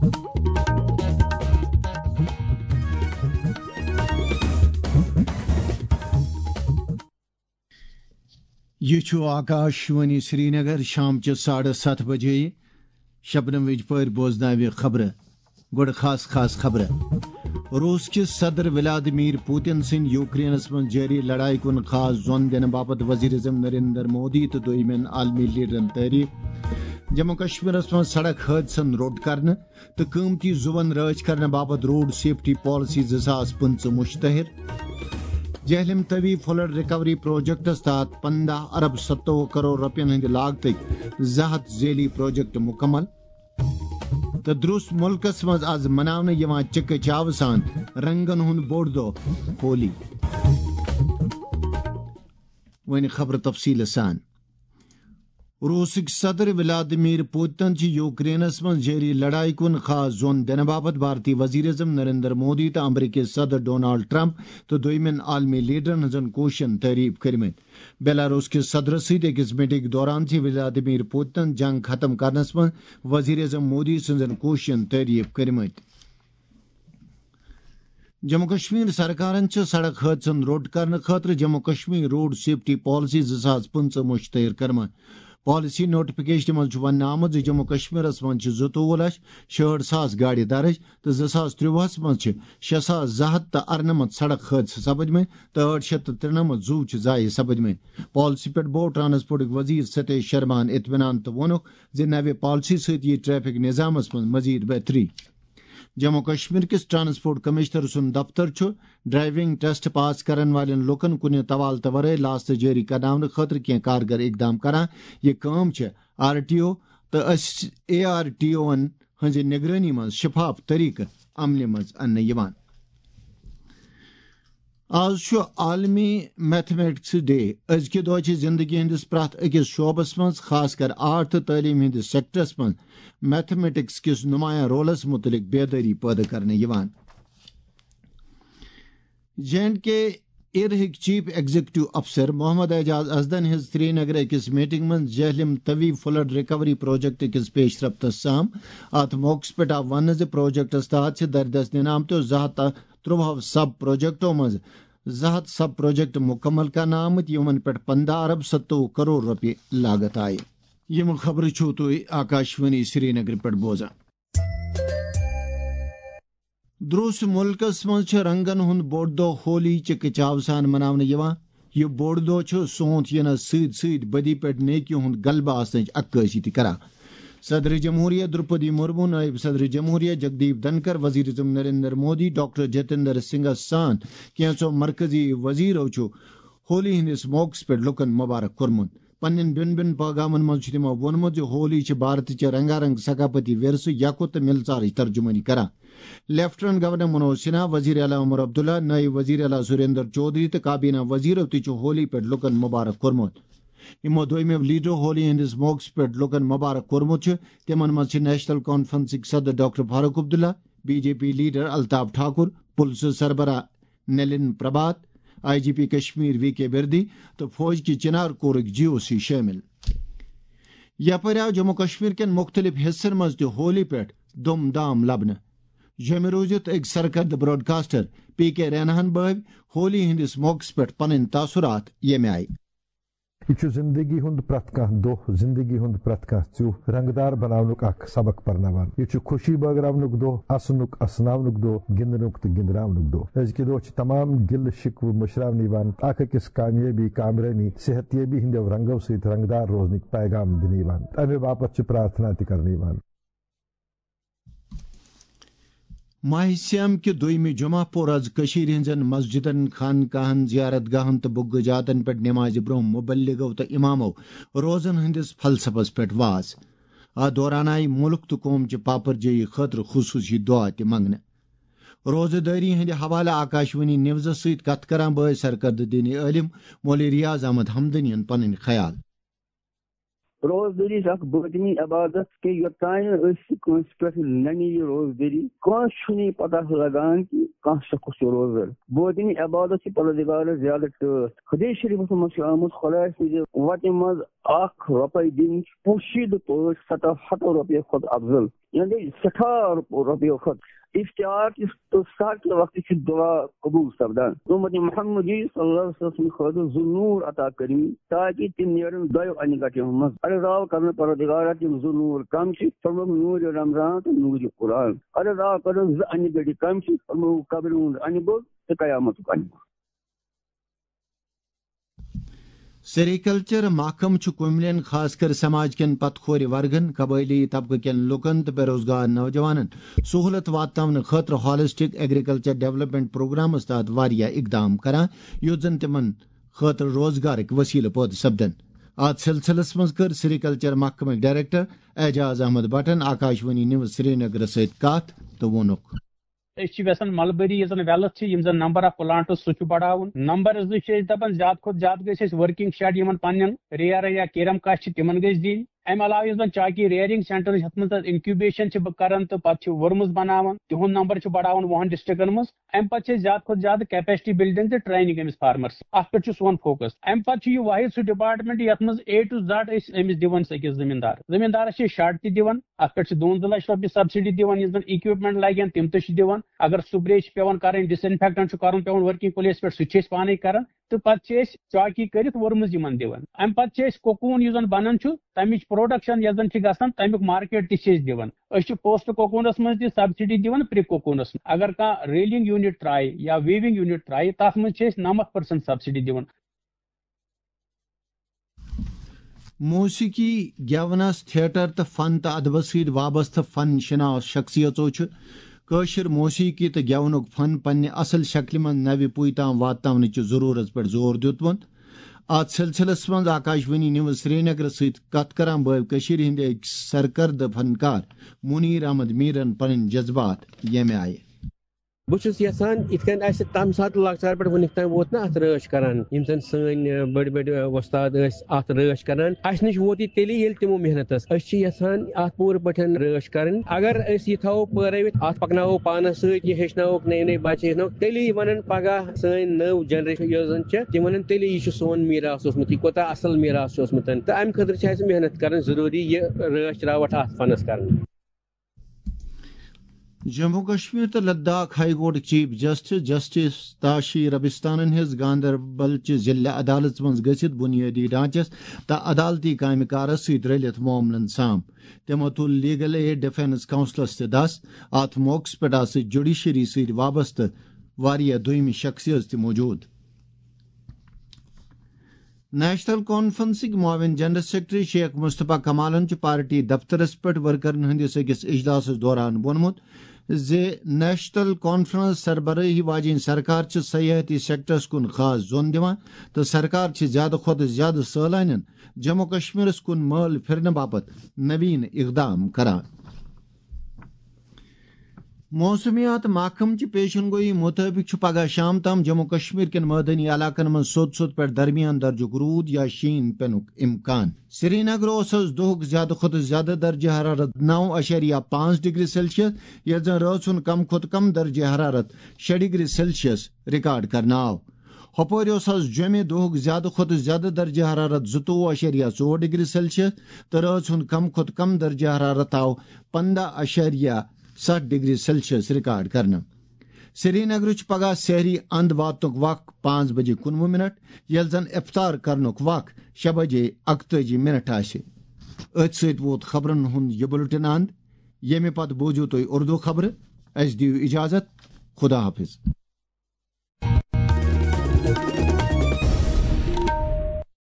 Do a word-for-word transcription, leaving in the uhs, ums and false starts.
یہ آکاشوانی سری نگر شام چہ ساڑھے ست بجے شبنم وج پور بوزناو خبر گوڑ خاص خاص خبر روس کس صدر ولادیمیر پوتن سن یوکرینس من جاری لڑائی کن خاص زون دن باپت وزیر اعظم نریندر مودی تو دویمین عالمی لیڈرن تعریف جموں کشمیر من سڑک حادثن روڈ کرنے تو قیمتی زون راج کرنے باپت روڈ سیفٹی پالیسی زاس پنچ مشتہر Jhelum Tawi flood recovery projects تحت پندہ ارب ستوہ کروڑ روپین ہند لاگت زہت ذیلی پروجیکٹ مکمل تو درست ملکس مز آز مناونہ یوان چکہ چاو سان رنگن ہند بوڑ دہ ہولی ون خبر تفصیل سان روسک صدر ولادیمیر پوتن یوکرینس من جاری لڑائی کن خاص زون دن باپت بھارتی وزیر اعظم نریندر مودی تو امریکی صدر ڈونالڈ ٹرمپ تو دویمین عالمی لیڈرن ہزن کوشن تعریف کرمت بیلاروس کے صدر ست اکس میٹنگ دوران ولادیمیر پوتن جنگ ختم کرنس من وزیر اعظم مودی سن کوشن تعریف کرمت جموں کشمیر سرکارن سڑک حادثن روڈ کرنے خاطر Jammu Kashmir road safety policy زاس پنچہ مشتہر کرم پالیسی نوٹفکیشن من ون آمت جموں کشمیرس من زوتوہ لچھ شیٹھ ساس گاڑی درج تو زاس تروہس من شے ساس زٕ ہتھ تو ارنمت سڑک حادثہ سپدمت تو ٲٹھ شیتھ تو ترنمت زو ضائع سپدمت پالیسی پہ بوڑ ٹرانسپورٹ وزیر ستیش شرمان اطمینان تو وونک نوِ پالیسی ست یہ ٹریفک نظامس من مزید بہتری جموں کشمیر کس ٹرانسپورٹ کمشنر سن دفتر ڈرائیونگ ٹیسٹ پاس کرن والن لوکن کن توالت ورائے لاسٹ جاری کرنے خاطر کی کارگر اقدام کران یہ کام آر ٹی او تو اے آر ٹی او ان ہز نگرانی من شفاف طریقہ عمل مز ان آز عالمی میتھمیٹکس ڈے ازکہ دہ زندگی ہندس پریت اکس شعبس من خاص کر آرٹ تو تعلیم ہندس سیکٹرس من میتھمیٹکس کس نمایاں رولس متعلق بیداری پیدا کرنے جے اینڈ کے ایرہک چیف ایگزیکٹو افسر محمد اعجاز ازدن ہز سری نگر اکس میٹنگ من Jhelum Tawi flood recovery project کس پیش رفت سام ات موقع پہ آو ون پروجیکٹس تحت دردس دن آمت زہت تروہ سب پروجیکٹو مز زہت سب پروجیکٹ مکمل کرنا آمت یمن پہ پندہ ارب ستوہ کروڑ روپیہ لاگت آئی یم خبر چھو تھی آکاشوانی سری نگر پہ بوزان دروس ملکس مز رنگن ہند بوڑ دہ ہولی چکہ چاو سان مناونہ یوان یہ بوڑ دہ سونت ینس ست ست بدی پہ نیکی ہند غلبہ آسن عکاسی تہ کران صدر جمہوریہ درپدی مرمو نائب صدر جمہوریہ جگدیپ دھنکر وزیر اعظم نریندر مودی ڈاکٹر جتیندر سنگھس سان کینچو مرکزی وزیرو ہولی ہندس موقع پہ لکن مبارک کورمت پنن بین بین پیغامن من تمو وونمت ہولی بھارت چہ رنگا رنگ ثقافتی ورثہ یکوت تو ملژارچ ترجمانی کران لیفٹنٹ گورنر منوج سنہا وزیر اعلیٰ عمر عبداللہ نائب وزیر اعلیٰ سریندر چودھری تو کابینہ وزیرو تہ ہولی پہ لکن مبارک کورمت یمو دویمو لیڈرو ہولی ہندس موقع پہ لکن مبارک کورمت تمن من نیشنل کانفرنسک صدر doctor Farooq Abdullah B J P leader Altaf Thakur police سربراہ نلن پربھات آئی جی پی کشمیر وی کے بردی تو فوج کی چنار کورک جی او سی شامل یپر آو جموں کشمیر کن مختلف حصن مز تہ ہولی پہ دم دام لبنہ یہ روزت ایک سرکرد براڈ کاسٹر پی کے رینہن بٲو ہولی ہندس موقع پہ پن تاثرات یمہ آئی یہ زندگی ہند پرت کھانا دہ زندگی ہند پرت کھانا ژوہ رنگدار بناونک اخ سبق پرناوان یہ خوشی بٲگراونک دہ اسنک اسناونک دہ گندنک تو گندراونک دہ ازکہ دہ تمام گل شکوہ مشراون اخ أکس کامیابی کامرانی صحت یابی ہندو رنگو ست رنگدار روزنک پیغام دن امہ باپت پرارتھنا تہ کرنے ماہ سیام کہ دویمہ جمعہ پور آز کشیر ہنزن مسجدن خانقاہن زیارت گاہن تو بگ جاتن پہ نماز برہ مبلغو تو امامو روزن ہندس فلسفس پہ واز آ دوران آئی ملک تو قوم چہ پاپر جی خاطر خصوصی دعا تہ منگنہ روزہ داری ہند حوالہ آکاشوانی نیوز ست کت کران بٲے سرکرد دینی عالم مولوی ریاض احمد حمدنین پنن خیال روزداری اخ باطنی عبادت کہ یوتان اس کنس پہ ننی یہ روزداری کان چھنی پتہ لگان کہ کان شخص روزدار باطنی عبادت سے پروردگار زیادہ ٹھہر حدیث شریف میں آمد خدا سے وتہ مز اخ روپے دن پوشید پٲٹھۍ سطح ہتو روپیے کھۄت افضل یعنی سٹھار روپیو کھۄت افطار تو سات کے وقت کی دعا قبول سپدان امت محمد صلی اللہ علیہ وسلم خاطر ذنور عطا کریں تاکہ تم نیرن دو ان گٹیوں مز ارے راو کرنے پروردگار تم ذنور کم چھ فرمو نور رمضان تو نور قرآن ارے راو کرنے ز ان گٹی کم چھ فرمو قبر ان بو تو قیامت ان سیریکلچر محکم کملین خاص کر سماج کن پت کھور ورگن قبائلی طبقہ کن لکن تو بے روزگار نوجوانن سہولت واتن خاطر ہالسٹک ایگریکلچر ڈیولپمنٹ پروگرامس تحت واریاہ اقدام کران یوت زن تمن خاطر روزگارک وسیلہ پود سپدن ات سلسلس مز کر سیریکلچر محکمک ڈائریکٹر اعجاز احمد بٹن آکاشوانی نیوز سری نگر ست کت تو وونک یژھان ملبری یس ویلتھ زن نمبر آف پلانٹس سہ بڑھاؤن نمبر زٕ چھِ أسۍ دپان زیادٕ کھۄتہٕ زیادٕ گژھِ اَسہِ ورکنگ شیڈ یمن پنن ریئر یا کیرم کاش چھِ تمن گژھِ دِنۍ امہ علاوہ یُس زن چاکی ریئرنگ سینٹر یتھ منٛز انکیوبیشن چھِ کران تو پتہٕ چھِ ورمز بناوان تہنٛد نمبر چھِ بڑھاوان وُہن ڈسٹرکن منٛز امہ پتہٕ چھِ أسۍ زیادٕ کھۄتہٕ زیادٕ کیپیسٹی بلڈنگ تہٕ ٹریننگ أمس فارمرس اتھ پٮ۪ٹھ چھُ سون فوکس امہ پتہٕ چھُ یہِ واحد سُہ ڈپارٹمنٹ یتھ منٛز اے ٹو زڈ أسۍ أمس دِوان أکِس زمیٖندار زمیٖندارس چھِ شڈ تہِ دِوان اتھ پٮ۪ٹھ چھِ دۄن زٕ لچھ رۄپیہِ سبسڈی دِوان یُس زن اِکوپمنٹ لگن تِم تہِ چھِ دِوان اگر سپرے چھِ پیوان کرٕنۍ ڈس انفیکٹنٹ چھُ کرُن پیوان ورکنگ پلیس پٮ۪ٹھ سُہ تہِ چھِ أسۍ پانے کران تو پتہٕ چھِ أسۍ چاکی کٔرِتھ ورمز یمن دِوان امہ پتہٕ چھِ أسۍ کوکون یُس زن بنان چھُ تمِچ پروڈکشن یۄس زن چھِ گژھان تمیُک مارکیٹ تہِ چھِ أسۍ دِوان أسۍ چھِ پوسٹ کوکونس منٛز تہِ سبسڈی دِوان پری کوکونس اگر کانٛہہ ریلنگ یونٹ ترایہِ یا ویونگ یونٹ ترایہِ تتھ منٛز چھِ أسۍ نمتھ پرسنٹ سبسڈی دِوان موسیقی گیونس تھیٹر تو فن تو ادبس ست وابستہ فن شناس شخصیتوں قاشر موسیقی تو گیونک فن پنہ اصل شکل من نو پوی تام واتن ضرورت پہ زور دیتمت ات سلسلس من آکاشوانی نیوز سری نگر ست کت کران بٲب کشیر ہند اک سرکرد فنکار منیر احمد میرن پن جذبات یمہ آئے بہت یژھان اتھ اس تمہ سات لکچار پہ ونک تام ووت نا ات رٲچھ کران یم زن سن بڑ بڑ وستاد ات رٲچھ کران اس نش ووت یہ تیلی ییٚلہِ تمو محنت اس یژھان ات پور پٹھ رٲچھ کرن اگر اس یہ تھو پٲرٲوِتھ ات پکناو پانس ست یہ ہیچناوک نئی نئی بچہ ہیچناوک تیلی ونن پگہ سن نو جنریشن یۄس زن چھِ تم ونن تیلی یہ سون میراث اوسمت یہ کوتاہ اصل میراث اوسمت تو امہ خاطر چھ اسہ محنت کرن ضروری یہ رٲچھ راوٹھ ات فنس کرن جموں کشمیر تو Ladakh high court chief justice justice Tashi Rabstan ہز گاندربل چہ ضلع عدالت من گھت بنیادی ڈھانچس تو عدالتی کامہ کارس ست رلت معاملن سام تمو تل لیگل ایڈ ڈیفینس کونسلس تہ دس ات موقع پہ آس جوڈیشری ست وابستہ واریاہ دویم شخصیت تہ موجود نیشنل کانفرنسک معاون جنرل سیکرٹری شیخ مصطفیٰ کمالن پارٹی دفترس پہ ورکرن ہندس اکس اجلاس دوران وونمت زِ نیشنل کانفرنس سربراہی واجین سرکار چھ سیاحتی سیکٹرس کن خاص زون دِوان تو سرکار چھ زیادہ کھوتہ زیادہ سٲلانین جموں کشمیرس کن مٲل پھرنہٕ باپت نوین اقدام کران موسمیات محکم چہ پیشن گوئی مطابق پگہ شام تام جموں کشمیر کن مٲدانی علاقن من سوت سوت پہ درمیان درجک روود یا شین پینک امکان سری نگر دہک زیادہ کھوتہ زیادہ درجہ حرارت نو اشاریہ پانچ ڈگری سیلسیس یل زن رات ہند کم کھوتہ کم درجہ حرارت شے ڈگری سیلسیس ریکارڈ کرنا آو ہپور جمع دہک زیادہ کھوتہ زیادہ درجہ حرارت زوتوہ اشاریہ ژور ڈگری سیلسیس تو رات ہند کم کھوتہ کم درجہ حرارت آو پندہ اشاریہ سٹھ ڈگری سیلسیس ریکارڈ کرنا سری نگر پگہ سحری اند واتنک وق پانچ بجے کنوہ منٹ یل زن افطار کرنک وق شے بجے اکتجی منٹ آسہ ات ست ووت خبرن ہند یہ بلٹن اند یمہ پتہ بوزو تھی اردو خبر اس دیو اجازت خدا حافظ.